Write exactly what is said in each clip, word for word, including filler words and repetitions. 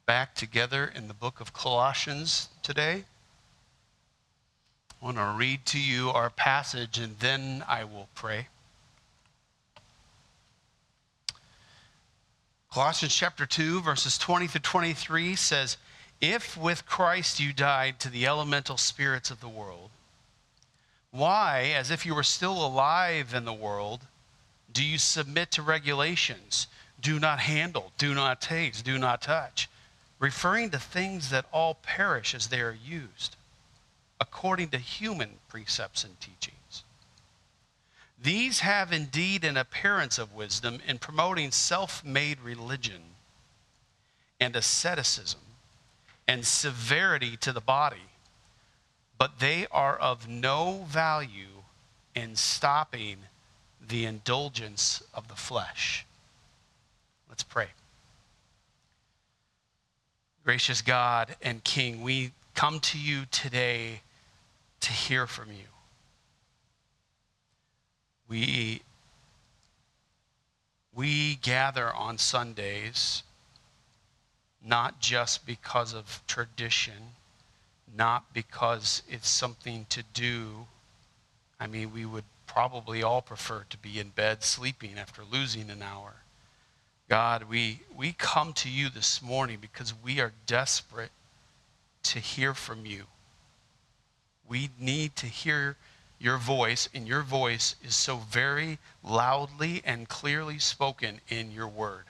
back together in the book of Colossians today. I want to read to you our passage and then I will pray. Colossians chapter two, verses twenty through twenty-three says, "If with Christ you died to the elemental spirits of the world, why, as if you were still alive in the world, do you submit to regulations? Do not handle, do not taste, do not touch, referring to things that all perish as they are used, according to human precepts and teachings. These have indeed an appearance of wisdom in promoting self-made religion and asceticism and severity to the body, but they are of no value in stopping the indulgence of the flesh." Let's pray. Gracious God and King, we come to you today to hear from you. We, we gather on Sundays not just because of tradition, not because it's something to do. I mean, we would probably all prefer to be in bed sleeping after losing an hour. God, we, we come to you this morning because we are desperate to hear from you. We need to hear your voice, and your voice is so very loudly and clearly spoken in your word.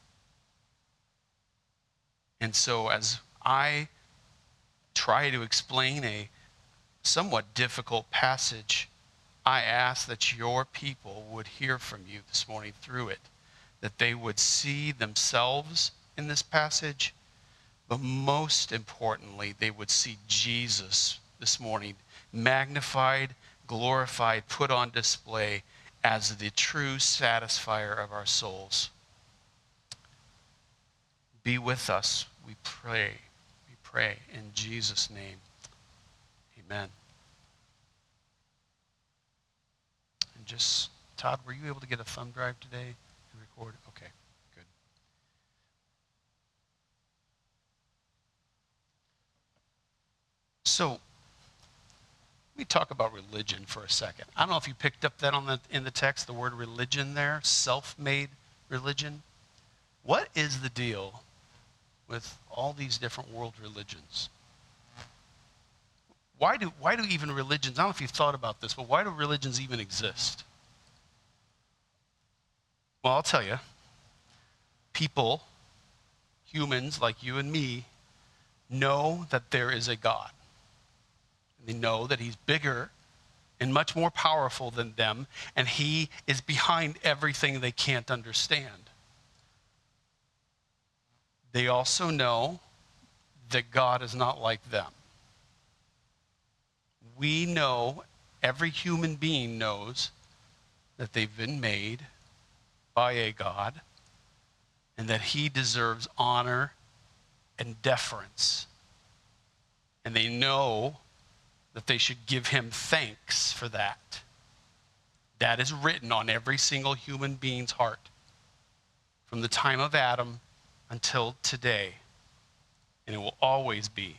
And so as I try to explain a somewhat difficult passage, I ask that your people would hear from you this morning through it, that they would see themselves in this passage, but most importantly, they would see Jesus this morning magnified, glorified, put on display as the true satisfier of our souls. Be with us, we pray. We pray in Jesus' name. Amen. And just, Todd, were you able to get a thumb drive today to record? Okay, good. So, let me talk about religion for a second. I don't know if you picked up that on the in the text, the word religion there, self-made religion. What is the deal with all these different world religions? Why do why do even religions, I don't know if you've thought about this, but why do religions even exist? Well, I'll tell you. People, humans like you and me, know that there is a God. They know that he's bigger and much more powerful than them, and he is behind everything they can't understand. They also know that God is not like them. We know, every human being knows that they've been made by a God and that he deserves honor and deference. And they know that they should give him thanks for that. That is written on every single human being's heart from the time of Adam until today, and it will always be.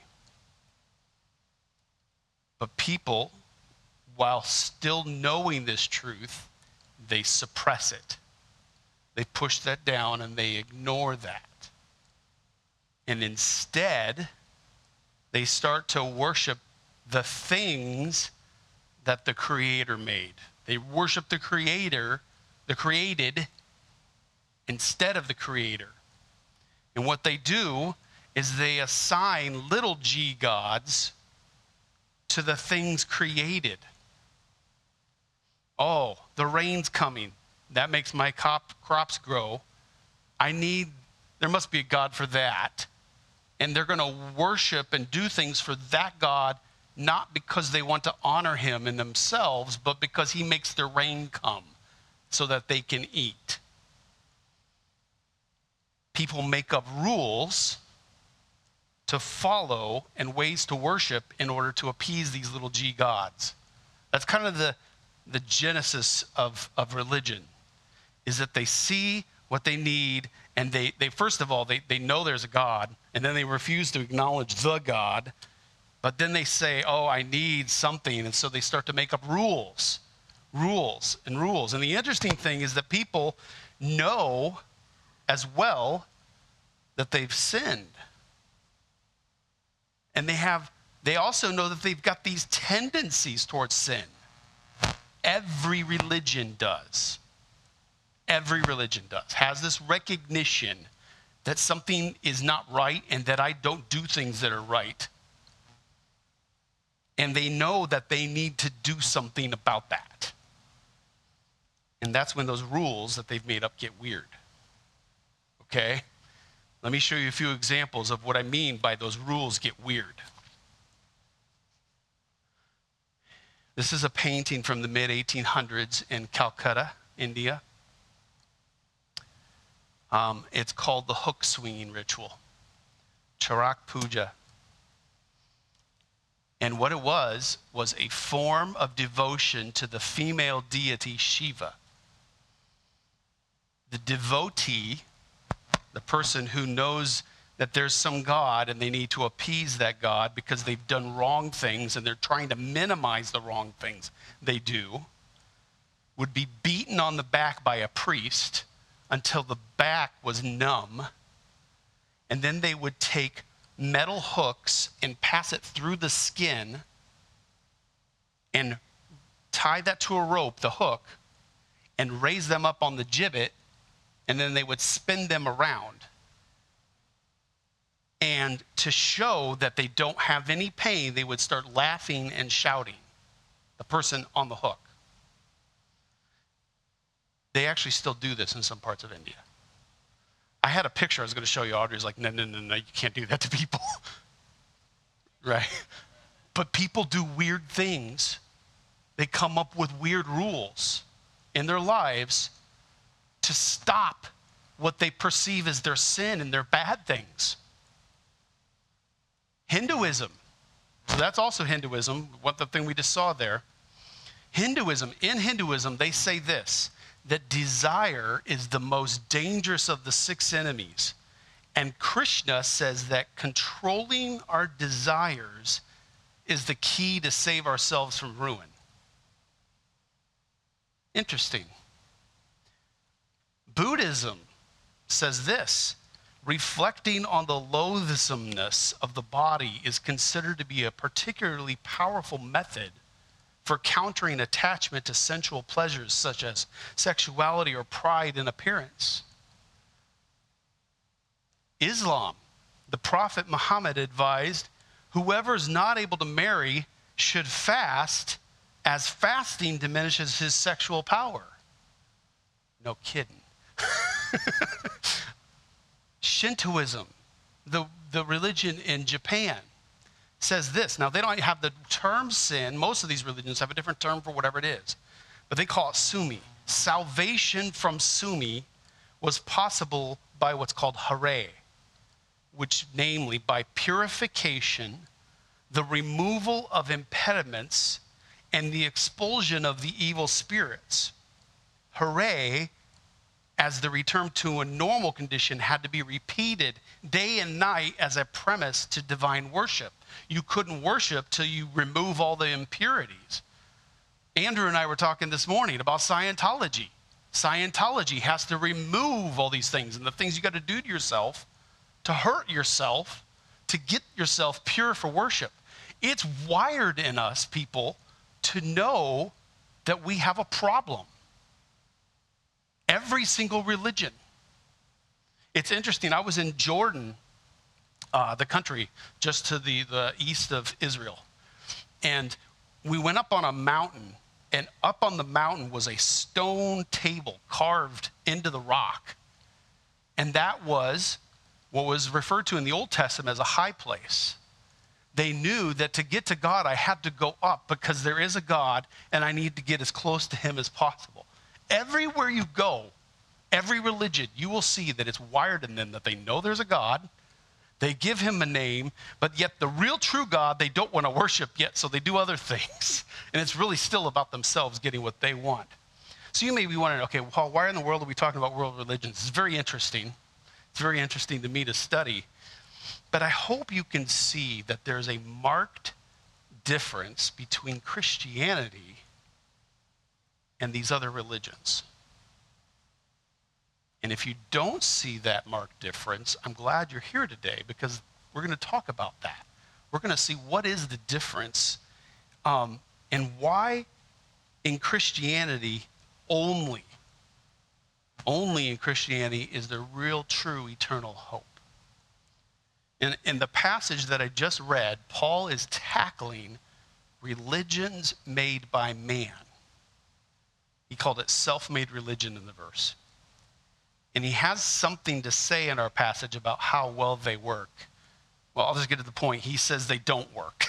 But people, while still knowing this truth, they suppress it. They push that down and they ignore that. And instead, they start to worship the things that the Creator made. They worship the Creator, the created, instead of the Creator. And what they do is they assign little g gods to the things created. Oh, the rain's coming. That makes my cop, crops grow. I need, there must be a God for that. And they're going to worship and do things for that God, not because they want to honor him in themselves, but because he makes the rain come so that they can eat. People make up rules to follow and ways to worship in order to appease these little g gods. That's kind of the, the genesis of, of religion, is that they see what they need, and they, they first of all, they, they know there's a God, and then they refuse to acknowledge the God, but then they say, oh, I need something, and so they start to make up rules, rules and rules. And the interesting thing is that people know as well that they've sinned. And they have, they also know that they've got these tendencies towards sin. Every religion does. Every religion does. Has this recognition that something is not right and that I don't do things that are right. And they know that they need to do something about that. And that's when those rules that they've made up get weird. Okay? Let me show you a few examples of what I mean by those rules get weird. This is a painting from the mid eighteen hundreds in Calcutta, India. Um, it's called the hook swinging ritual, Charak Puja. And what it was, was a form of devotion to the female deity Shiva. The devotee, the person who knows that there's some God and they need to appease that God because they've done wrong things and they're trying to minimize the wrong things they do, would be beaten on the back by a priest until the back was numb. And then they would take metal hooks and pass it through the skin and tie that to a rope, the hook, and raise them up on the gibbet, and then they would spin them around. And to show that they don't have any pain, they would start laughing and shouting, the person on the hook. They actually still do this in some parts of India. I had a picture I was going to show you. Audrey's like, no, no, no, no, you can't do that to people. Right? But people do weird things. They come up with weird rules in their lives to stop what they perceive as their sin and their bad things. Hinduism. So that's also Hinduism, what the thing we just saw there. Hinduism, in Hinduism, they say this, that desire is the most dangerous of the six enemies. And Krishna says that controlling our desires is the key to save ourselves from ruin. Interesting. Buddhism says this, reflecting on the loathsomeness of the body is considered to be a particularly powerful method for countering attachment to sensual pleasures such as sexuality or pride in appearance. Islam, the Prophet Muhammad advised, whoever's not able to marry should fast, as fasting diminishes his sexual power. No kidding. Shintoism, the, the religion in Japan, says this. Now, they don't have the term sin. Most of these religions have a different term for whatever it is. But they call it sumi. Salvation from sumi was possible by what's called hare, which namely by purification, the removal of impediments, and the expulsion of the evil spirits. Hare, as the return to a normal condition, had to be repeated day and night as a premise to divine worship. You couldn't worship till you remove all the impurities. Andrew and I were talking this morning about Scientology. Scientology has to remove all these things and the things you got to do to yourself to hurt yourself, to get yourself pure for worship. It's wired in us, people, to know that we have a problem. Every single religion. It's interesting. I was in Jordan, uh, the country just to the, the east of Israel. And we went up on a mountain, and up on the mountain was a stone table carved into the rock. And that was what was referred to in the Old Testament as a high place. They knew that to get to God, I had to go up because there is a God and I need to get as close to him as possible. Everywhere you go, every religion, you will see that it's wired in them that they know there's a God, they give him a name, but yet the real true God they don't want to worship yet, so they do other things. And it's really still about themselves getting what they want. So you may be wondering, okay, Paul, why in the world are we talking about world religions? It's very interesting. It's very interesting to me to study. But I hope you can see that there's a marked difference between Christianity and these other religions. And if you don't see that marked difference, I'm glad you're here today, because we're going to talk about that. We're going to see what is the difference um, and why in Christianity only, only in Christianity is there real, true, eternal hope. In, in the passage that I just read, Paul is tackling religions made by man. He called it self-made religion in the verse. And he has something to say in our passage about how well they work. Well, I'll just get to the point. He says they don't work.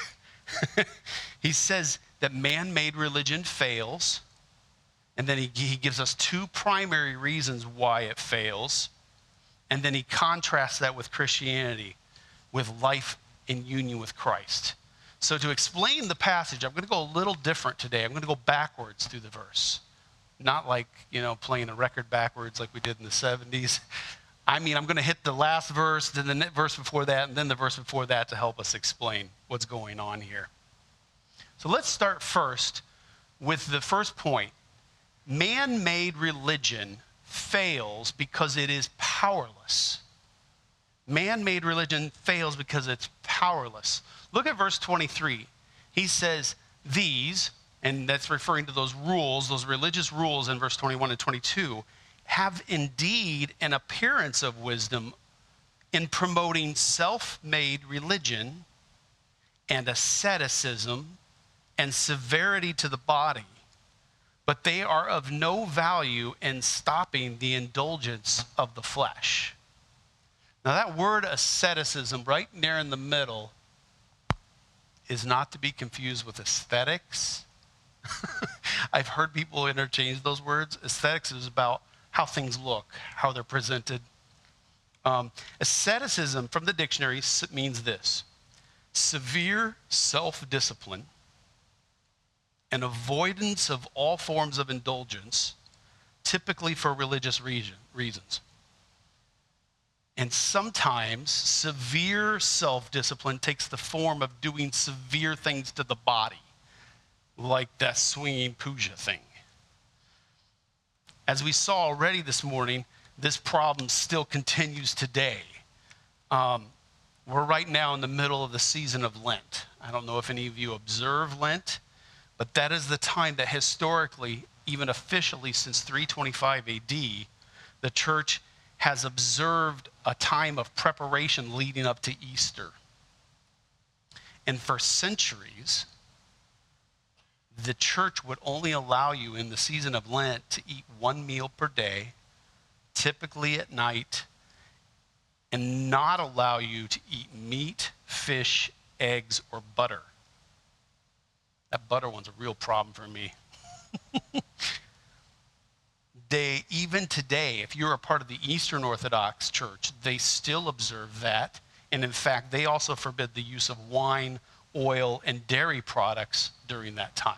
He says that man-made religion fails. And then he, he gives us two primary reasons why it fails. And then he contrasts that with Christianity, with life in union with Christ. So to explain the passage, I'm going to go a little different today. I'm going to go backwards through the verse. Not like, you know, playing a record backwards like we did in the seventies. I mean, I'm going to hit the last verse, then the verse before that, and then the verse before that to help us explain what's going on here. So let's start first with the first point. Man-made religion fails because it is powerless. Man-made religion fails because it's powerless. Look at verse twenty-three. He says, these, and that's referring to those rules, those religious rules in verse twenty-one and twenty-two, have indeed an appearance of wisdom in promoting self-made religion and asceticism and severity to the body, but they are of no value in stopping the indulgence of the flesh. Now that word asceticism right there in the middle is not to be confused with aesthetics. I've heard people interchange those words. Aesthetics is about how things look, how they're presented. Um, asceticism from the dictionary means this: severe self-discipline and avoidance of all forms of indulgence, typically for religious reason, reasons. And sometimes severe self-discipline takes the form of doing severe things to the body, like that swinging puja thing. As we saw already this morning, this problem still continues today. Um, we're right now in the middle of the season of Lent. I don't know if any of you observe Lent, but that is the time that historically, even officially since three twenty-five A D, the church has observed a time of preparation leading up to Easter. And for centuries, the church would only allow you in the season of Lent to eat one meal per day, typically at night, and not allow you to eat meat, fish, eggs, or butter. That butter one's a real problem for me. They, even today, if you're a part of the Eastern Orthodox Church, they still observe that. And in fact, they also forbid the use of wine, oil, and dairy products during that time.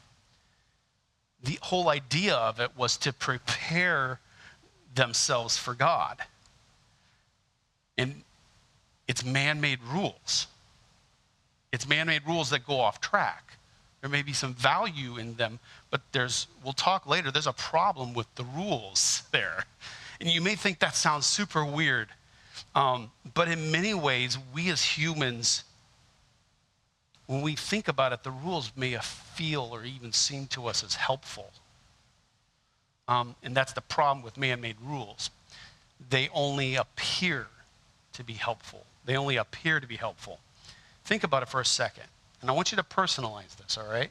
The whole idea of it was to prepare themselves for God. And it's man-made rules. It's man-made rules that go off track. There may be some value in them, but there's, we'll talk later, there's a problem with the rules there. And you may think that sounds super weird, um, but in many ways, we as humans, when we think about it, the rules may feel or even seem to us as helpful. Um, and that's the problem with man-made rules. They only appear to be helpful. They only appear to be helpful. Think about it for a second. And I want you to personalize this, all right?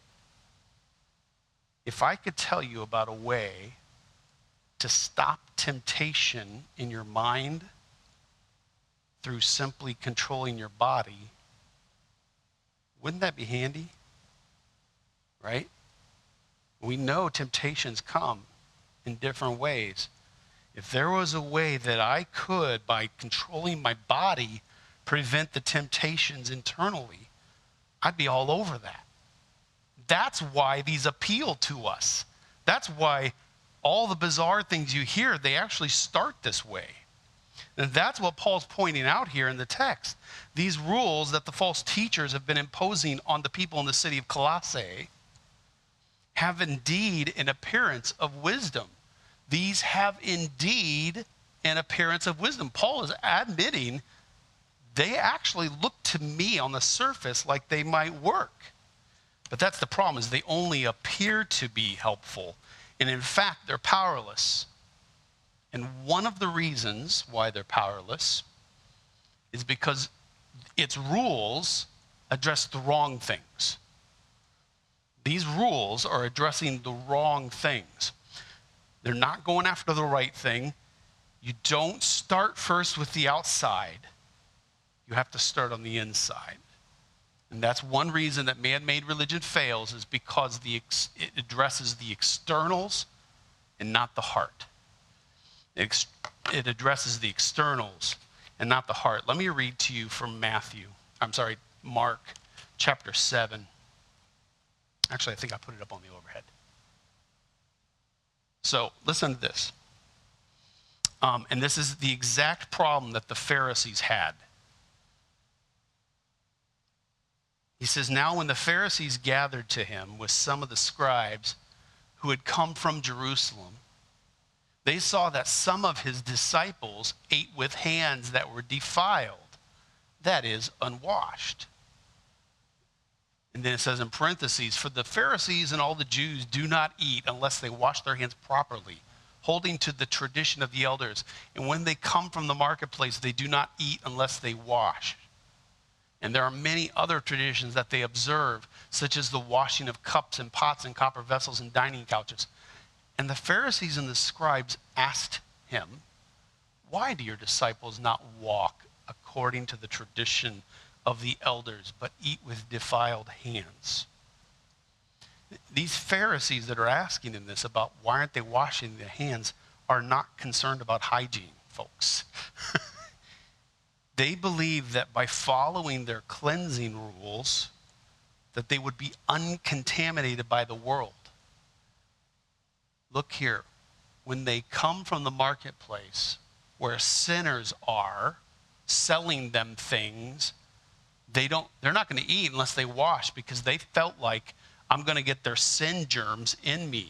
If I could tell you about a way to stop temptation in your mind through simply controlling your body, wouldn't that be handy? Right? We know temptations come in different ways. If there was a way that I could, by controlling my body, prevent the temptations internally, I'd be all over that. That's why these appeal to us. That's why all the bizarre things you hear, they actually start this way. And that's what Paul's pointing out here in the text. These rules that the false teachers have been imposing on the people in the city of Colossae have indeed an appearance of wisdom. These have indeed an appearance of wisdom. Paul is admitting they actually look to me on the surface like they might work. But that's the problem, is they only appear to be helpful. And in fact, they're powerless. And one of the reasons why they're powerless is because its rules address the wrong things. These rules are addressing the wrong things. They're not going after the right thing. You don't start first with the outside. You have to start on the inside. And that's one reason that man-made religion fails, is because the ex- it addresses the externals and not the heart. It, ex- it addresses the externals and not the heart. Let me read to you from Matthew. I'm sorry, Mark chapter seven. Actually, I think I put it up on the overhead. So listen to this. Um, and this is the exact problem that the Pharisees had. He says, now when the Pharisees gathered to him with some of the scribes who had come from Jerusalem, they saw that some of his disciples ate with hands that were defiled, that is, unwashed. And then it says in parentheses, for the Pharisees and all the Jews do not eat unless they wash their hands properly, holding to the tradition of the elders. And when they come from the marketplace, they do not eat unless they wash. And there are many other traditions that they observe, such as the washing of cups and pots and copper vessels and dining couches. And the Pharisees and the scribes asked him, why do your disciples not walk according to the tradition of the elders, but eat with defiled hands? These Pharisees that are asking him this about why aren't they washing their hands are not concerned about hygiene, folks. They believe that by following their cleansing rules, that they would be uncontaminated by the world. Look here, when they come from the marketplace where sinners are selling them things, they don't, they're not going to eat unless they wash, because they felt like, I'm going to get their sin germs in me.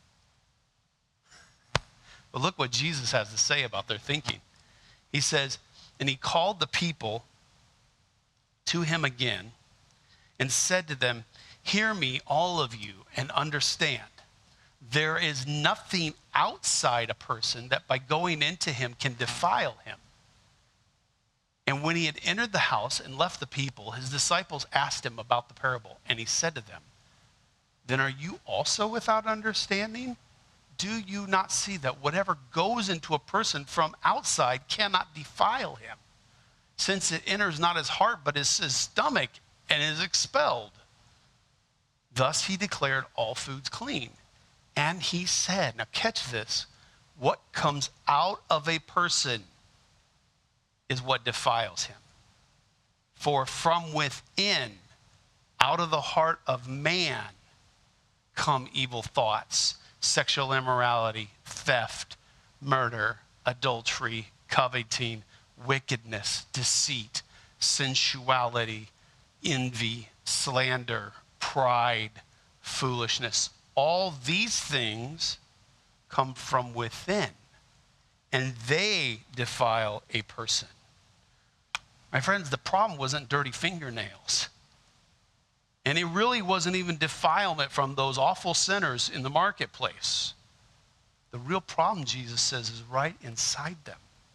But look what Jesus has to say about their thinking. He says, and he called the people to him again and said to them, hear me, all of you, and understand. There is nothing outside a person that by going into him can defile him. And when he had entered the house and left the people, his disciples asked him about the parable. And he said to them, then are you also without understanding? Do you not see that whatever goes into a person from outside cannot defile him, since it enters not his heart, but his, his stomach, and is expelled? Thus he declared all foods clean. And he said, now catch this, what comes out of a person is what defiles him. For from within, out of the heart of man, come evil thoughts, sexual immorality, theft, murder, adultery, coveting, wickedness, deceit, sensuality, envy, slander, pride, foolishness. All these things come from within, and they defile a person. My friends, the problem wasn't dirty fingernails. And it really wasn't even defilement from those awful sinners in the marketplace. The real problem, Jesus says, is right inside them.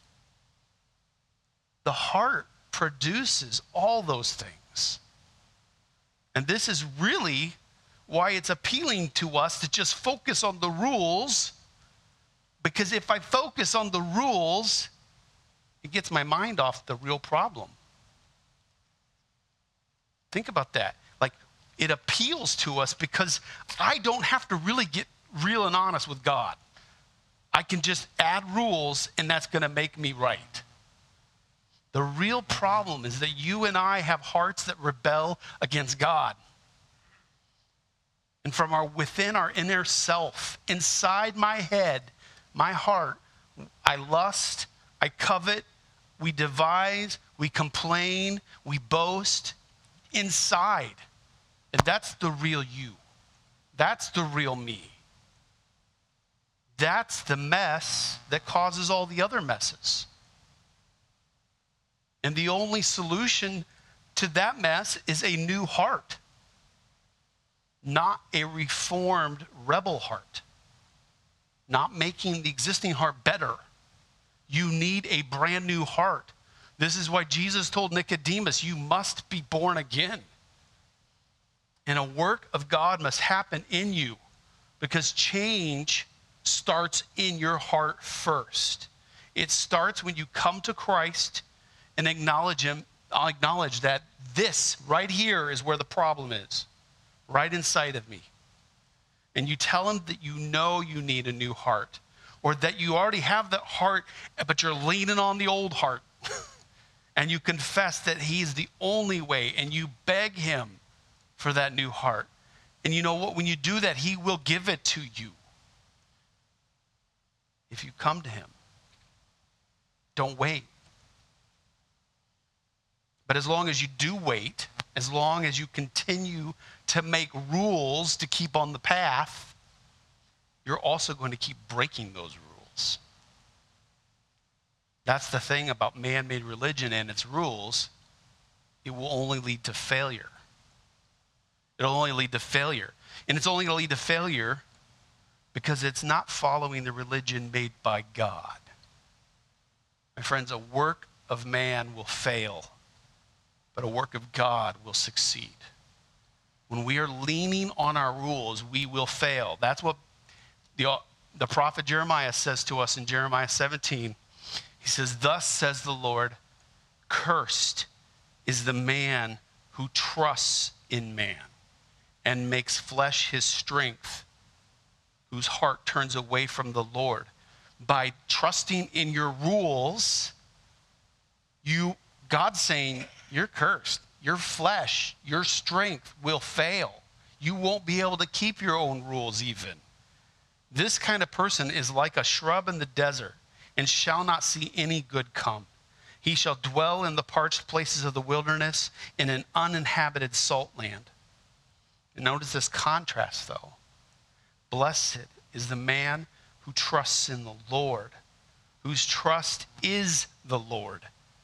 The heart produces all those things. And this is really why it's appealing to us to just focus on the rules, because if I focus on the rules, it gets my mind off the real problem. Think about that. Like, it appeals to us because I don't have to really get real and honest with God. I can just add rules and that's going to make me right. The real problem is that you and I have hearts that rebel against God. And from our within our inner self, inside my head, my heart, I lust, I covet, we devise, we complain, we boast inside. And that's the real you. That's the real me. That's the mess that causes all the other messes. And the only solution to that mess is a new heart. Not a reformed rebel heart. Not making the existing heart better. You need a brand new heart. This is why Jesus told Nicodemus, you must be born again. And a work of God must happen in you, because change starts in your heart first. It starts when you come to Christ and acknowledge him, acknowledge that this right here is where the problem is. Right inside of me. And you tell him that you know you need a new heart, or that you already have that heart, but you're leaning on the old heart. And you confess that he's the only way, and you beg him for that new heart. And you know what? When you do that, he will give it to you. If you come to him, don't wait. But as long as you do wait, as long as you continue to make rules to keep on the path, you're also going to keep breaking those rules. That's the thing about man-made religion and its rules. It will only lead to failure. It'll only lead to failure. And it's only going to lead to failure because it's not following the religion made by God. My friends, a work of man will fail, but a work of God will succeed. When we are leaning on our rules, we will fail. That's what the, the prophet Jeremiah says to us in Jeremiah seventeen. He says, thus says the Lord, cursed is the man who trusts in man and makes flesh his strength, whose heart turns away from the Lord. By trusting in your rules, you, God's saying, you're cursed. Your flesh, your strength will fail. You won't be able to keep your own rules even. This kind of person is like a shrub in the desert and shall not see any good come. He shall dwell in the parched places of the wilderness in an uninhabited salt land. And notice this contrast though. Blessed is the man who trusts in the Lord, whose trust is the Lord.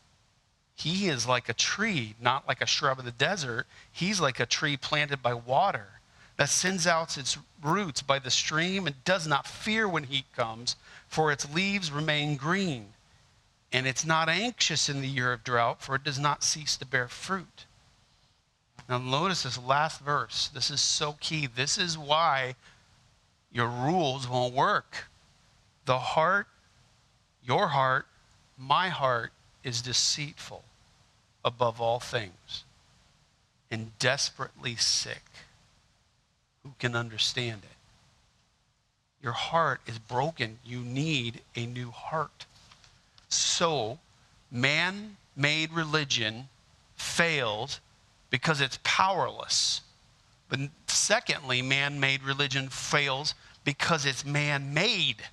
He is like a tree, not like a shrub of the desert. He's like a tree planted by water that sends out its roots by the stream and does not fear when heat comes, for its leaves remain green. And it's not anxious in the year of drought, for it does not cease to bear fruit. Now notice this last verse. This is so key. This is why your rules won't work. The heart, your heart, my heart is deceitful above all things and desperately sick. Who can understand it? Your heart is broken. You need a new heart. So, man-made religion failed because it's powerless. But secondly, man-made religion fails because it's man-made.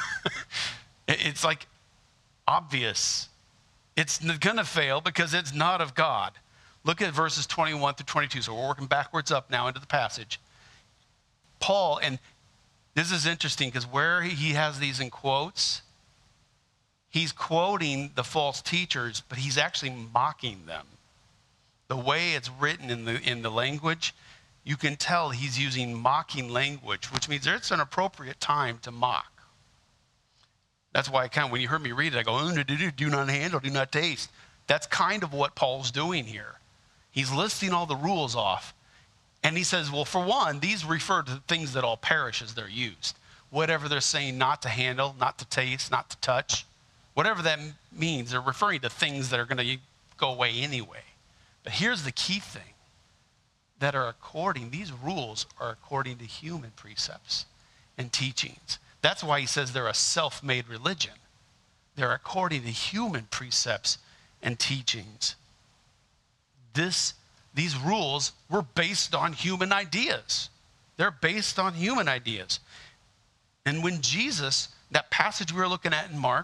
It's like obvious. It's going to fail because it's not of God. Look at verses twenty-one through twenty-two. So we're working backwards up now into the passage. Paul, and this is interesting because where he has these in quotes, he's quoting the false teachers, but he's actually mocking them. The way it's written in the in the language, you can tell he's using mocking language, which means it's an appropriate time to mock. That's why I kind of, when you heard me read it, I go, oh, do, do, do not handle, do not taste. That's kind of what Paul's doing here. He's listing all the rules off. And he says, well, for one, these refer to things that all perish as they're used. Whatever they're saying not to handle, not to taste, not to touch, whatever that means, they're referring to things that are going to go away anyway. But here's the key thing, that are according, these rules are according to human precepts and teachings. That's why he says they're a self-made religion. They're according to human precepts and teachings. This, these rules were based on human ideas. They're based on human ideas. And when Jesus, that passage we were looking at in Mark,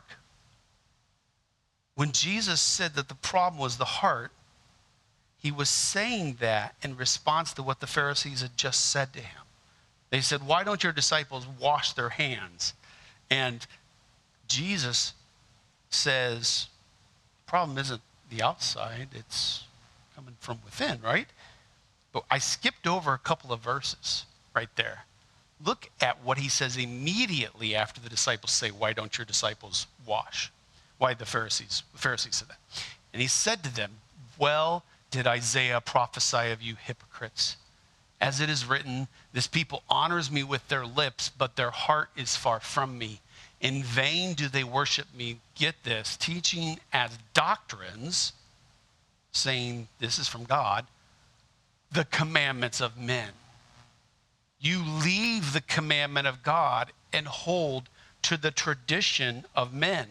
when Jesus said that the problem was the heart, he was saying that in response to what the Pharisees had just said to him. They said, why don't your disciples wash their hands? And Jesus says, the problem isn't the outside, it's coming from within, right? But I skipped over a couple of verses right there. Look at what he says immediately after the disciples say, why don't your disciples wash? Why the Pharisees, the Pharisees said that. And he said to them, well, did Isaiah prophesy of you hypocrites? As it is written, this people honors me with their lips, but their heart is far from me. In vain do they worship me, get this, teaching as doctrines, saying this is from God, the commandments of men. You leave the commandment of God and hold to the tradition of men.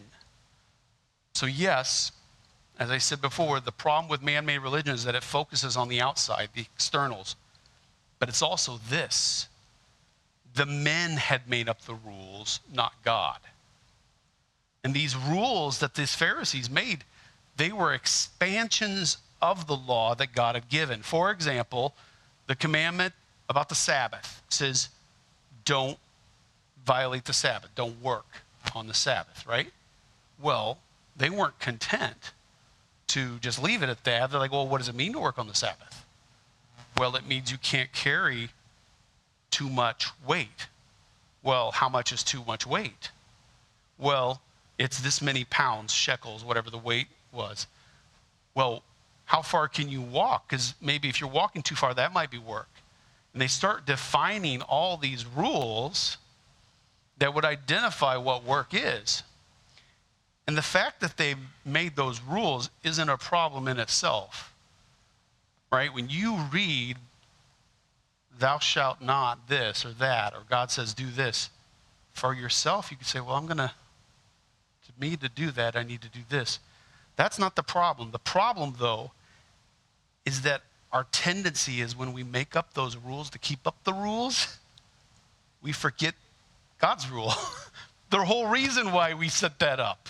So yes, as I said before, the problem with man-made religion is that it focuses on the outside, the externals. But it's also this. The men had made up the rules, not God. And these rules that these Pharisees made, they were expansions of the law that God had given. For example, the commandment about the Sabbath says, don't violate the Sabbath. Don't work on the Sabbath, right? Well, they weren't content to just leave it at that. They're like, well, what does it mean to work on the Sabbath? Well, it means you can't carry too much weight. Well, how much is too much weight? Well, it's this many pounds, shekels, whatever the weight was. Well, how far can you walk? Because maybe if you're walking too far, that might be work. And they start defining all these rules that would identify what work is. And the fact that they made those rules isn't a problem in itself, right? When you read, thou shalt not this or that, or God says do this, for yourself, you could say, well, I'm going to, to me to do that, I need to do this. That's not the problem. The problem, though, is that our tendency is when we make up those rules to keep up the rules, we forget God's rule. The whole reason why we set that up.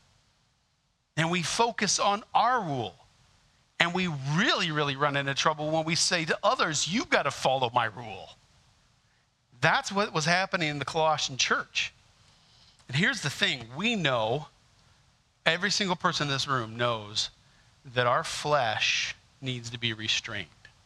And we focus on our rule. And we really, really run into trouble when we say to others, you've got to follow my rule. That's what was happening in the Colossian church. And here's the thing. We know, every single person in this room knows that our flesh needs to be restrained.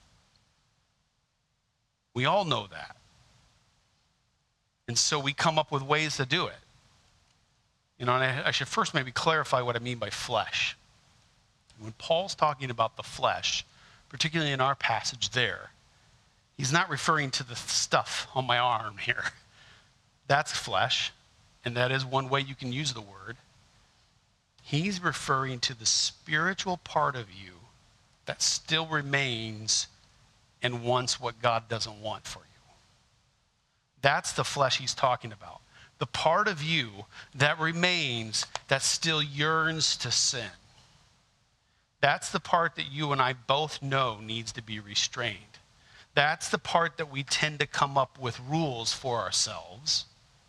We all know that. And so we come up with ways to do it. You know, and I, I should first maybe clarify what I mean by flesh. When Paul's talking about the flesh, particularly in our passage there, he's not referring to the stuff on my arm here. That's flesh, and that is one way you can use the word. He's referring to the spiritual part of you that still remains and wants what God doesn't want for you. That's the flesh he's talking about. The part of you that remains that still yearns to sin. That's the part that you and I both know needs to be restrained. That's the part that we tend to come up with rules for ourselves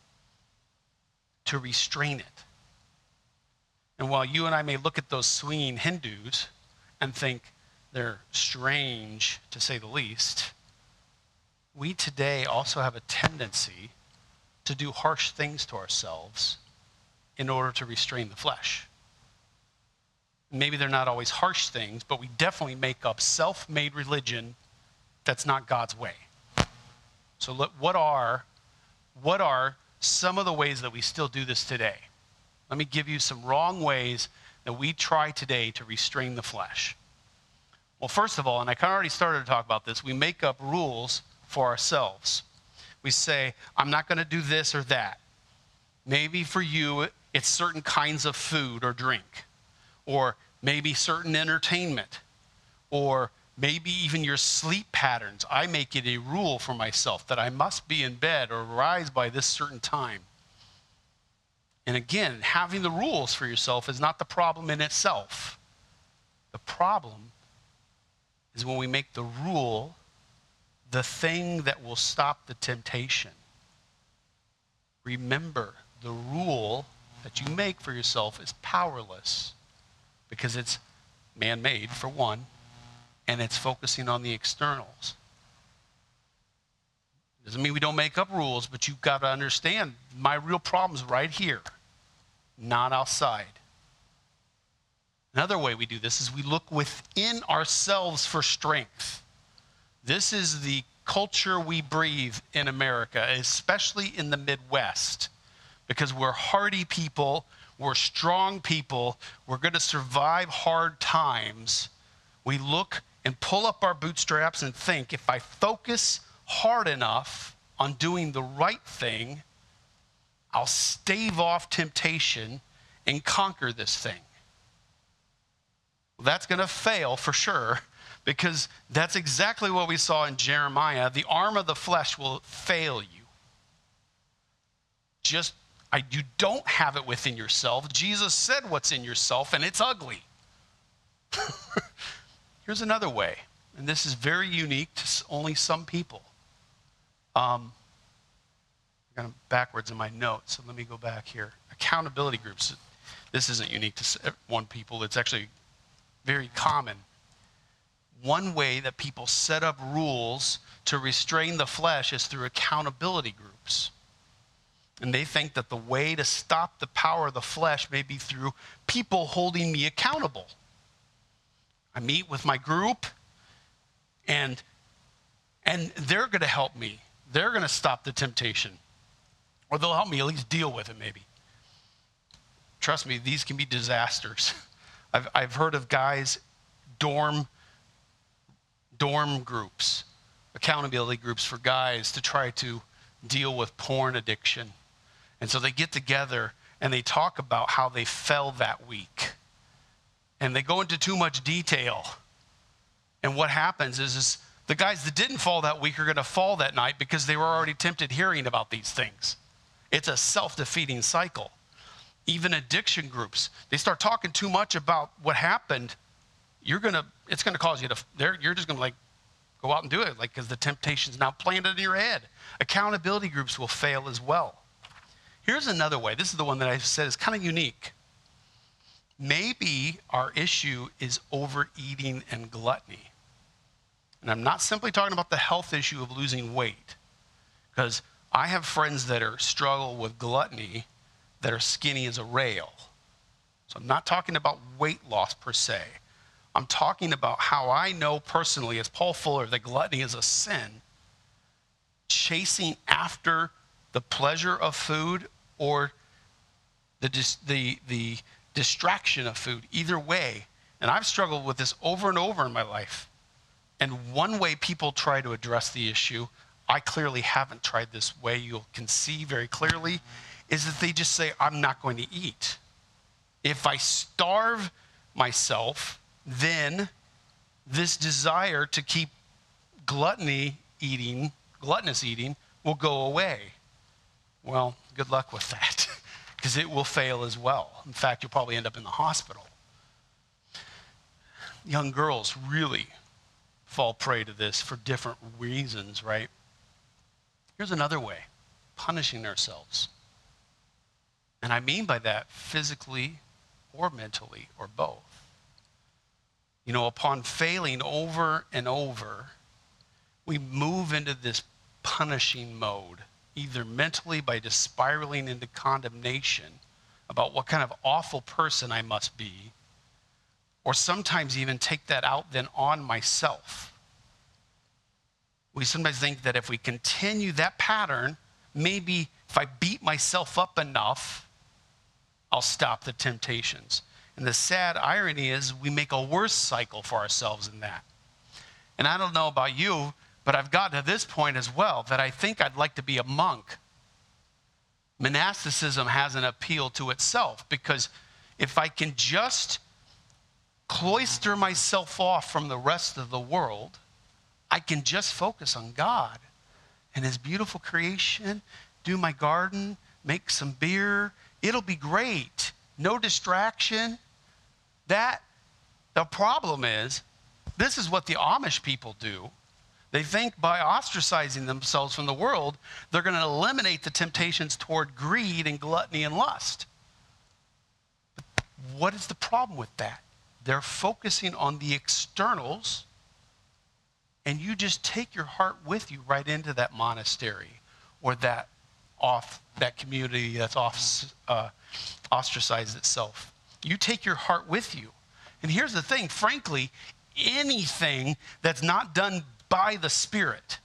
to restrain it. And while you and I may look at those swinging Hindus and think they're strange, to say the least, we today also have a tendency to do harsh things to ourselves in order to restrain the flesh. Maybe they're not always harsh things, but we definitely make up self-made religion that's not God's way. So look, what are, what are some of the ways that we still do this today? Let me give you some wrong ways that we try today to restrain the flesh. Well, first of all, and I kind of already started to talk about this, we make up rules for ourselves. We say, I'm not going to do this or that. Maybe for you, it's certain kinds of food or drink, or maybe certain entertainment, or maybe even your sleep patterns. I make it a rule for myself that I must be in bed or rise by this certain time. And again, having the rules for yourself is not the problem in itself. The problem is when we make the rule the thing that will stop the temptation. Remember, the rule that you make for yourself is powerless because it's man-made, for one, and it's focusing on the externals. Doesn't mean we don't make up rules, but you've got to understand my real problem's right here, not outside. Another way we do this is we look within ourselves for strength. This is the culture we breathe in America, especially in the Midwest, because we're hardy people, we're strong people, we're going to survive hard times. We look and pull up our bootstraps and think, if I focus hard enough on doing the right thing, I'll stave off temptation and conquer this thing. Well, that's going to fail for sure, because that's exactly what we saw in Jeremiah. The arm of the flesh will fail you. Just, I, you don't have it within yourself. Jesus said what's in yourself, and it's ugly. Here's another way, and this is very unique to only some people. Um, I got them backwards in my notes, so let me go back here. Accountability groups. This isn't unique to one people. It's actually very common. One way that people set up rules to restrain the flesh is through accountability groups. And they think that the way to stop the power of the flesh may be through people holding me accountable. I meet with my group, and, and they're going to help me. They're going to stop the temptation. Or they'll help me at least deal with it, maybe. Trust me, these can be disasters. I've, I've heard of guys, dorm, dorm groups, accountability groups for guys to try to deal with porn addiction. And so they get together and they talk about how they fell that week. And they go into too much detail. And what happens is, is the guys that didn't fall that week are going to fall that night because they were already tempted hearing about these things. It's a self-defeating cycle. Even addiction groups, they start talking too much about what happened. You're going to, it's going to cause you to, you're just going to like go out and do it, like, because the temptation's now planted in your head. Accountability groups will fail as well. Here's another way. This is the one that I said is kind of unique. Maybe our issue is overeating and gluttony. And I'm not simply talking about the health issue of losing weight, because I have friends that are struggle with gluttony that are skinny as a rail. So I'm not talking about weight loss per se. I'm talking about how I know personally, as Paul Fuller, that gluttony is a sin. Chasing after the pleasure of food or the, dis- the, the distraction of food, either way. And I've struggled with this over and over in my life. And one way people try to address the issue, I clearly haven't tried this way, you can see very clearly, is that they just say, I'm not going to eat. If I starve myself, then this desire to keep gluttony eating, gluttonous eating, will go away. Well, good luck with that, because it will fail as well. In fact, you'll probably end up in the hospital. Young girls really fall prey to this for different reasons, right? Here's another way, punishing ourselves. And I mean by that physically or mentally or both. You know, upon failing over and over, we move into this punishing mode, either mentally by just spiraling into condemnation about what kind of awful person I must be, or sometimes even take that out then on myself. We sometimes think that if we continue that pattern, maybe if I beat myself up enough, I'll stop the temptations. And the sad irony is we make a worse cycle for ourselves in that. And I don't know about you, but I've gotten to this point as well, that I think I'd like to be a monk. Monasticism has an appeal to itself, because if I can just cloister myself off from the rest of the world, I can just focus on God and his beautiful creation, do my garden, make some beer. It'll be great. No distraction. That, the problem is, this is what the Amish people do. They think by ostracizing themselves from the world, they're going to eliminate the temptations toward greed and gluttony and lust. But what is the problem with that? They're focusing on the externals, and you just take your heart with you right into that monastery or that off that community that's off uh, ostracized itself. You take your heart with you. And here's the thing, frankly, anything that's not done by the Spirit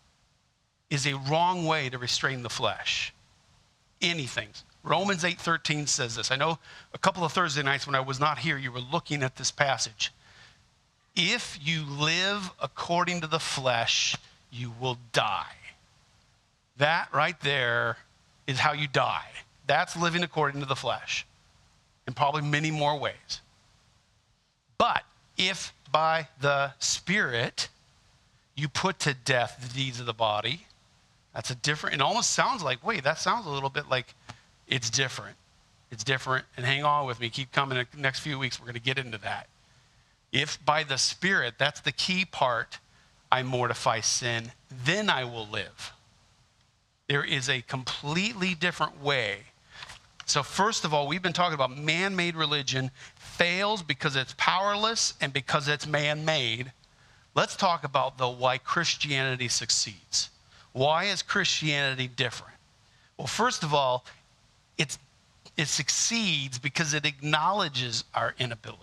is a wrong way to restrain the flesh. Anything. Romans eight thirteen says this. I know a couple of Thursday nights when I was not here, you were looking at this passage. If you live according to the flesh, you will die. That right there is how you die. That's living according to the flesh, in probably many more ways. But if by the Spirit you put to death the deeds of the body, that's a different, it almost sounds like, wait, that sounds a little bit like it's different. It's different, and hang on with me. Keep coming in the next few weeks. We're going to get into that. If by the Spirit, that's the key part, I mortify sin, then I will live. There is a completely different way. So first of all, we've been talking about man-made religion fails because it's powerless and because it's man-made. Let's talk about, though, why Christianity succeeds. Why is Christianity different? Well, first of all, it's, it succeeds because it acknowledges our inability.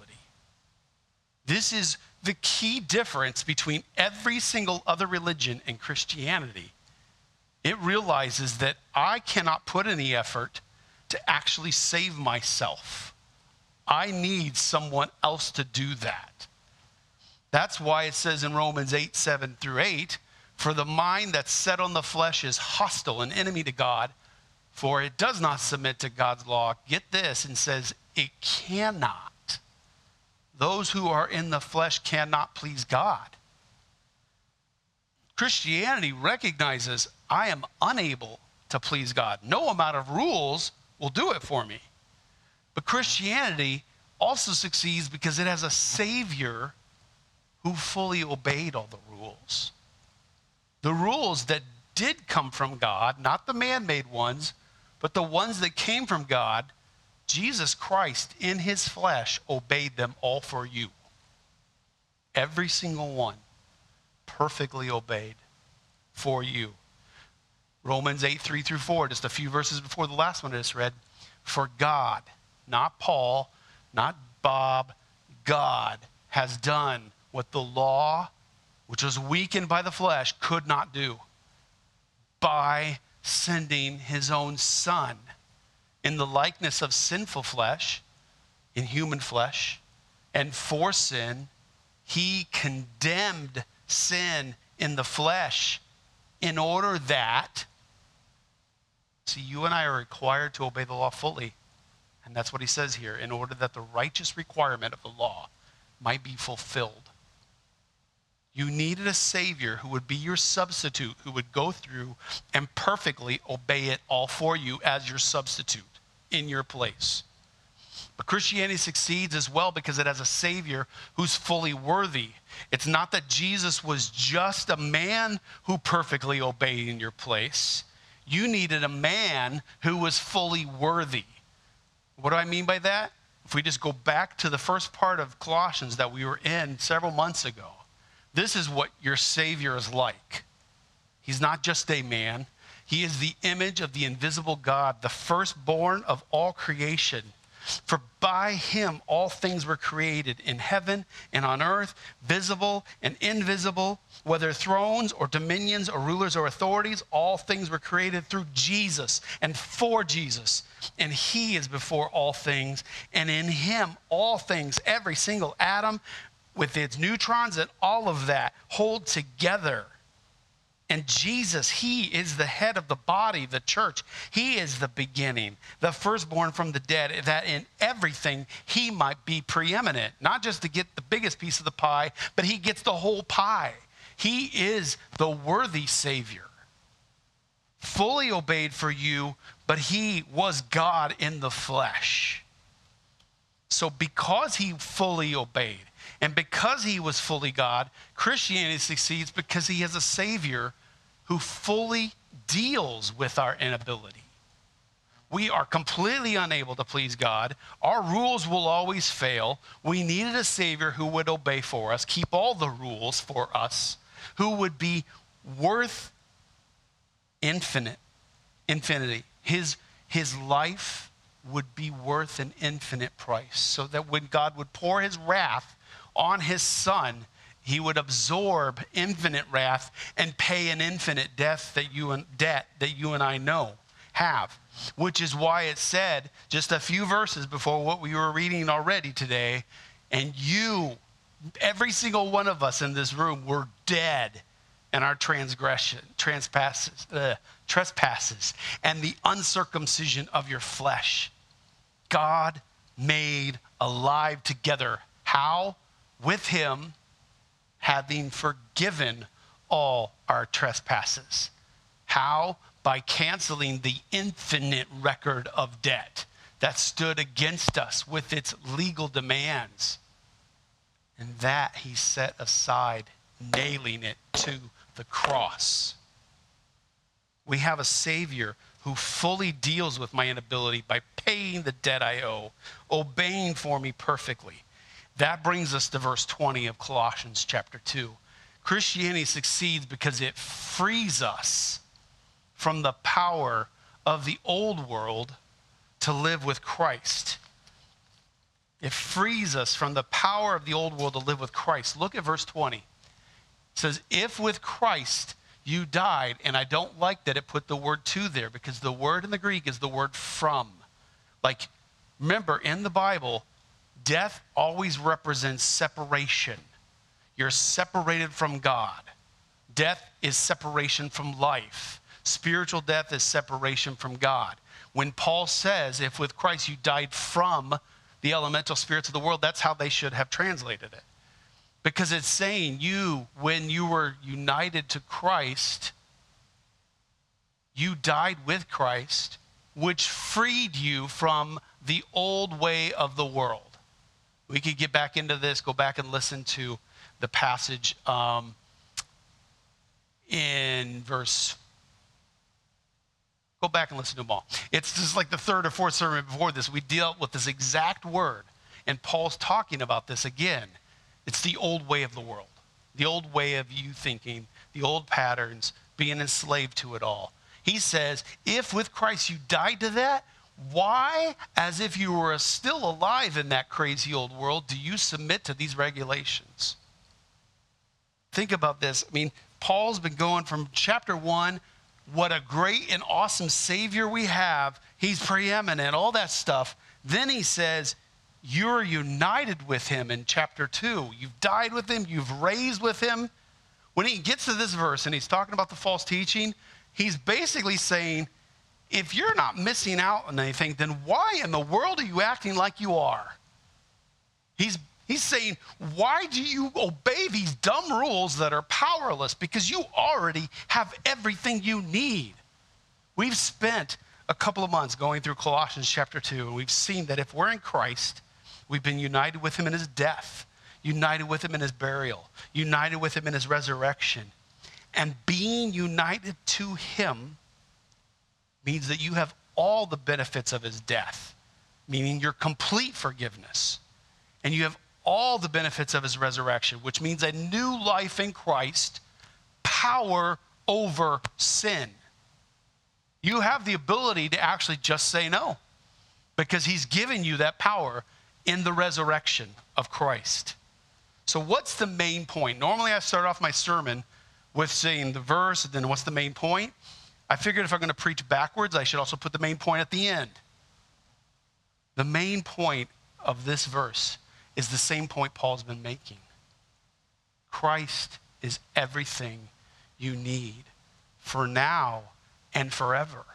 This is the key difference between every single other religion and Christianity. It realizes that I cannot put any effort to actually save myself. I need someone else to do that. That's why it says in Romans eight, seven through eight, for the mind that's set on the flesh is hostile, an enemy to God, for it does not submit to God's law. Get this, and says it cannot. Those who are in the flesh cannot please God. Christianity recognizes I am unable to please God. No amount of rules will do it for me. But Christianity also succeeds because it has a Savior who fully obeyed all the rules. The rules that did come from God, not the man-made ones, but the ones that came from God, Jesus Christ in his flesh obeyed them all for you. Every single one perfectly obeyed for you. Romans eight, three through four, just a few verses before the last one I just read. For God, not Paul, not Bob, God has done what the law, which was weakened by the flesh, could not do by sending his own Son in the likeness of sinful flesh, in human flesh, and for sin, he condemned sin in the flesh in order that, see, you and I are required to obey the law fully. And that's what he says here, in order that the righteous requirement of the law might be fulfilled. You needed a Savior who would be your substitute, who would go through and perfectly obey it all for you as your substitute in your place. But Christianity succeeds as well because it has a Savior who's fully worthy. It's not that Jesus was just a man who perfectly obeyed in your place. You needed a man who was fully worthy. What do I mean by that? If we just go back to the first part of Colossians that we were in several months ago, this is what your Savior is like. He's not just a man. He is the image of the invisible God, the firstborn of all creation. For by him all things were created in heaven and on earth, visible and invisible, whether thrones or dominions or rulers or authorities, all things were created through Jesus and for Jesus. And he is before all things, and in him all things, every single atom with its neutrons and all of that hold together. And Jesus, he is the head of the body, the church. He is the beginning, the firstborn from the dead, that in everything he might be preeminent. Not just to get the biggest piece of the pie, but he gets the whole pie. He is the worthy Savior. Fully obeyed for you, but he was God in the flesh. So because he fully obeyed, And because he was fully God, Christianity succeeds because he has a Savior who fully deals with our inability. We are completely unable to please God. Our rules will always fail. We needed a Savior who would obey for us, keep all the rules for us, who would be worth infinite, infinity. His, his life would be worth an infinite price, so that when God would pour his wrath on his Son, he would absorb infinite wrath and pay an infinite death that you and debt that you and I know have. Which is why it said just a few verses before what we were reading already today, and you, every single one of us in this room, were dead in our transgression, trespasses, uh, trespasses, and the uncircumcision of your flesh. God made alive together. How? With him, having forgiven all our trespasses. How? By canceling the infinite record of debt that stood against us with its legal demands. And that he set aside, nailing it to the cross. We have a Savior who fully deals with my inability by paying the debt I owe, obeying for me perfectly. That brings us to verse twenty of Colossians chapter two. Christianity succeeds because it frees us from the power of the old world to live with Christ. It frees us from the power of the old world to live with Christ. Look at verse twenty. It says, if with Christ you died, and I don't like that it put the word to there, because the word in the Greek is the word from. Like, remember, in the Bible, death always represents separation. You're separated from God. Death is separation from life. Spiritual death is separation from God. When Paul says, if with Christ you died from the elemental spirits of the world, that's how they should have translated it. Because it's saying you, when you were united to Christ, you died with Christ, which freed you from the old way of the world. We could get back into this, go back and listen to the passage um, in verse Go back and listen to them all. It's just like the third or fourth sermon before this. We dealt with this exact word. And Paul's talking about this again. It's the old way of the world. The old way of you thinking. The old patterns. Being enslaved to it all. He says, if with Christ you died to that, why, as if you were still alive in that crazy old world, do you submit to these regulations? Think about this. I mean, Paul's been going from chapter one, what a great and awesome Savior we have. He's preeminent, all that stuff. Then he says, you're united with him in chapter two. You've died with him. You've raised with him. When he gets to this verse and he's talking about the false teaching, he's basically saying, if you're not missing out on anything, then why in the world are you acting like you are? He's He's saying, why do you obey these dumb rules that are powerless? Because you already have everything you need. We've spent a couple of months going through Colossians chapter two, and we've seen that if we're in Christ, we've been united with him in his death, united with him in his burial, united with him in his resurrection. And being united to him means that you have all the benefits of his death, meaning your complete forgiveness. And you have all the benefits of his resurrection, which means a new life in Christ, power over sin. You have the ability to actually just say no, because he's given you that power in the resurrection of Christ. So what's the main point? Normally I start off my sermon with saying the verse, and then what's the main point? I figured if I'm going to preach backwards, I should also put the main point at the end. The main point of this verse is the same point Paul's been making. Christ is everything you need for now and forever.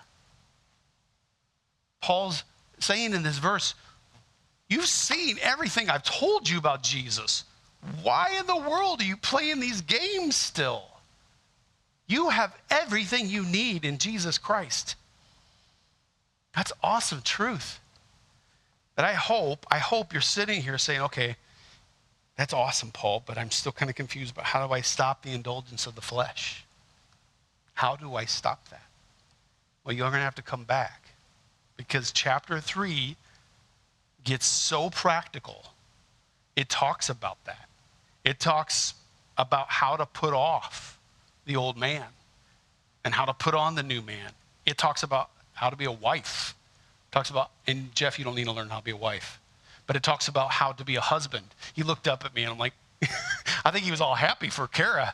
Paul's saying in this verse, you've seen everything I've told you about Jesus. Why in the world are you playing these games still? You have everything you need in Jesus Christ. That's awesome truth. But I hope, I hope you're sitting here saying, okay, That's awesome, Paul, but I'm still kind of confused about how do I stop the indulgence of the flesh? How do I stop that? Well, you're going to have to come back because chapter three gets so practical. It talks about that. It talks about how to put off the old man and how to put on the new man. It talks about how to be a wife. It talks about, and Jeff, you don't need to learn how to be a wife, but it talks about how to be a husband. He looked up at me and I'm like, I think he was all happy for Kara.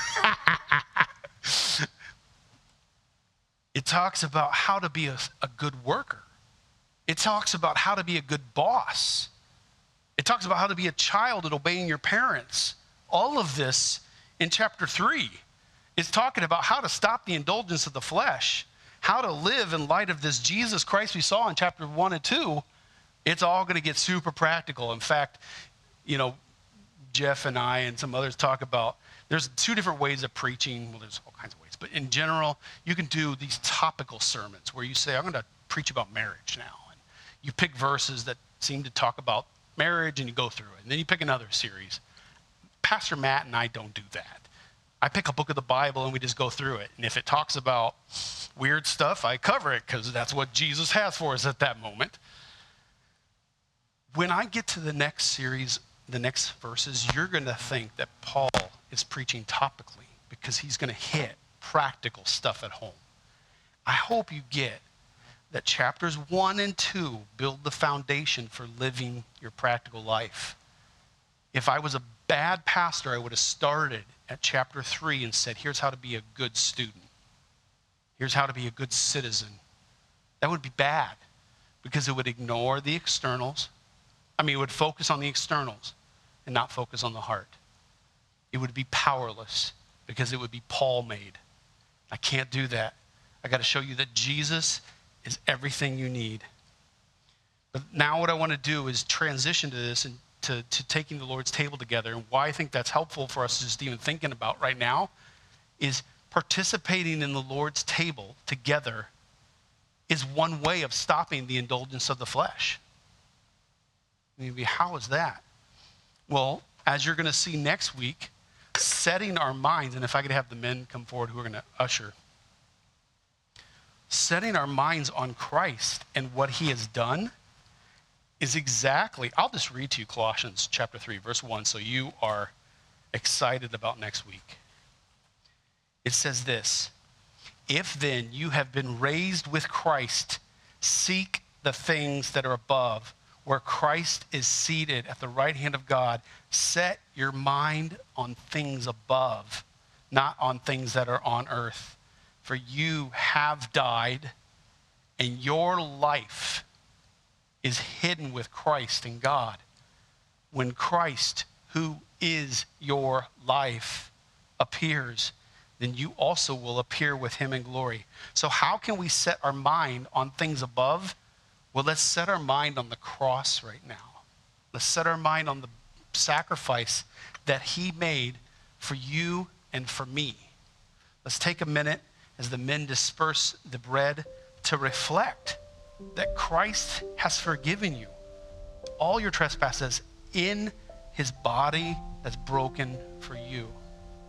It talks about how to be a, a good worker. It talks about how to be a good boss. It talks about how to be a child and obeying your parents. All of this in chapter three is talking about how to stop the indulgence of the flesh, how to live in light of this Jesus Christ we saw in chapter one and two. It's all going to get super practical. In fact, you know, Jeff and I and some others talk about there's two different ways of preaching. Well, there's all kinds of ways. But in general, you can do these topical sermons where you say, I'm going to preach about marriage now. And you pick verses that seem to talk about marriage and you go through it. And then you pick another series. Pastor Matt and I don't do that. I pick a book of the Bible and we just go through it. And if it talks about weird stuff, I cover it because that's what Jesus has for us at that moment. When I get to the next series, the next verses, you're going to think that Paul is preaching topically because he's going to hit practical stuff at home. I hope you get that chapters one and two build the foundation for living your practical life. If I was a bad pastor, I would have started at chapter three and said, here's how to be a good student. Here's how to be a good citizen. That would be bad because it would ignore the externals. I mean, it would focus on the externals and not focus on the heart. It would be powerless because it would be Paul made. I can't do that. I got to show you that Jesus is everything you need. But now what I want to do is transition to this and to, to taking the Lord's table together. And why I think that's helpful for us just even thinking about right now is participating in the Lord's table together is one way of stopping the indulgence of the flesh. Maybe how is that? Well, as you're going to see next week, setting our minds, and if I could have the men come forward who are going to usher, setting our minds on Christ and what he has done is exactly, I'll just read to you Colossians chapter three, verse one, so you are excited about next week. It says this, if then you have been raised with Christ, seek the things that are above, where Christ is seated at the right hand of God. Set your mind on things above, not on things that are on earth. For you have died, and your life is hidden with Christ in God. When Christ, who is your life, appears, then you also will appear with him in glory. So how can we set our mind on things above? Well, let's set our mind on the cross right now. Let's set our mind on the sacrifice that he made for you and for me. Let's take a minute as the men disperse the bread to reflect that Christ has forgiven you all your trespasses in his body that's broken for you.